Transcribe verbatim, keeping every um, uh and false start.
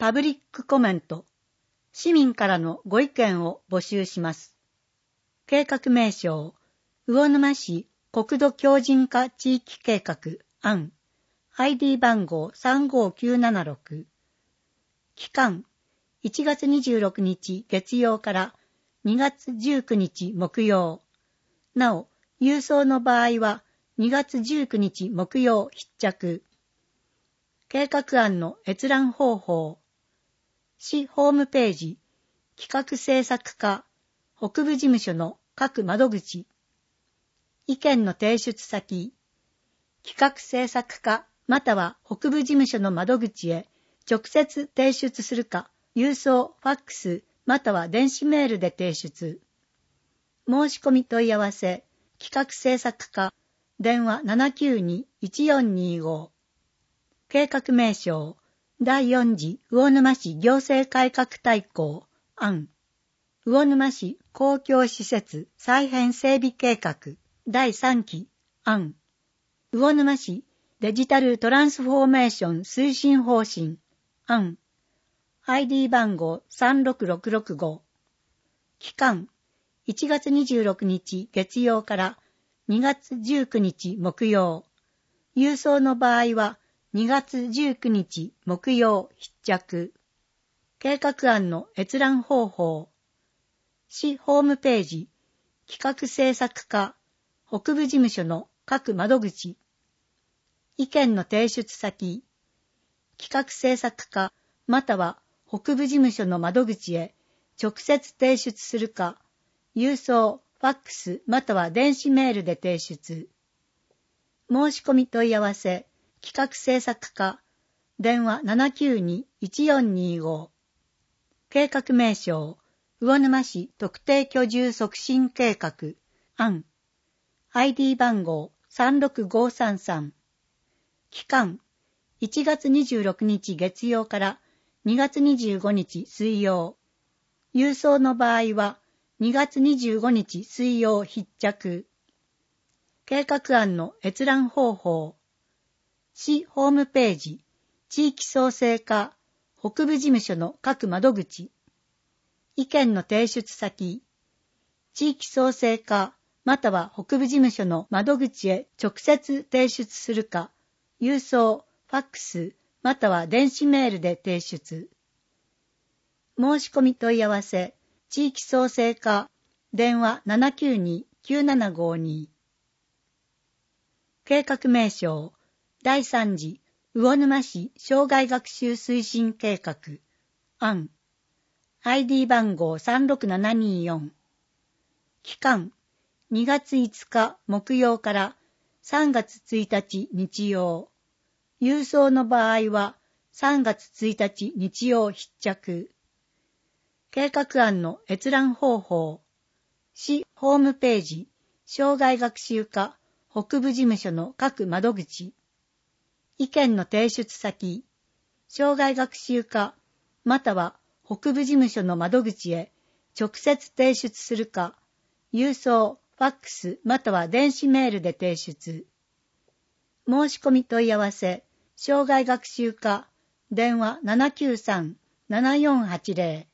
パブリックコメント、市民からのご意見を募集します。計画名称、魚沼市国土強靭化地域計画案、アイディー 番号さんごきゅうななろく。期間、いちがつにじゅうろくにち月曜からにがつじゅうくにち木曜。なお、郵送の場合はにがつじゅうくにち木曜必着。計画案の閲覧方法。市ホームページ、企画制作課、北部事務所の各窓口。意見の提出先。企画制作課または北部事務所の窓口へ直接提出するか、郵送、ファックス、または電子メールで提出。申し込み問い合わせ、企画制作課、電話 ななきゅうに いちよんにご。計画名称、だいよん次魚沼市行政改革大綱案、魚沼市公共施設再編整備計画だいさんき案、魚沼市デジタルトランスフォーメーション推進方針案、アイディー 番号さんろくろくろくご。期間、いちがつにじゅうろくにち月曜からにがつじゅうくにち木曜。郵送の場合はにがつじゅうくにち木曜必着。計画案の閲覧方法。市ホームページ、企画制作課、北部事務所の各窓口。意見の提出先。企画制作課または北部事務所の窓口へ直接提出するか、郵送、ファックスまたは電子メールで提出。申し込み問い合わせ、企画制作課、電話 ななきゅうに いちよんにご。計画名称、魚沼市特定居住促進計画案、アイディー 番号さんろくごさんさん。期間、いちがつにじゅうろくにち月曜からにがつにじゅうごにち水曜。郵送の場合はにがつにじゅうごにち水曜必着。計画案の閲覧方法。市ホームページ、地域創生課、北部事務所の各窓口。意見の提出先。地域創生課、または北部事務所の窓口へ直接提出するか、郵送、ファックス、または電子メールで提出。申し込み問い合わせ、地域創生課、電話 ななきゅうに きゅうななごに。計画名称、だいさん次魚沼市生涯学習推進計画案、アイディー 番号さんろくななによん。期間、にがついつか木曜からさんがつついたち日曜。郵送の場合はさんがつついたち日曜必着。計画案の閲覧方法。市ホームページ、生涯学習課、北部事務所の各窓口。意見の提出先。生涯学習課、または北部事務所の窓口へ直接提出するか、郵送、ファックスまたは電子メールで提出。申し込み問い合わせ、生涯学習課、電話 ななきゅうさん ななよんはちぜろ。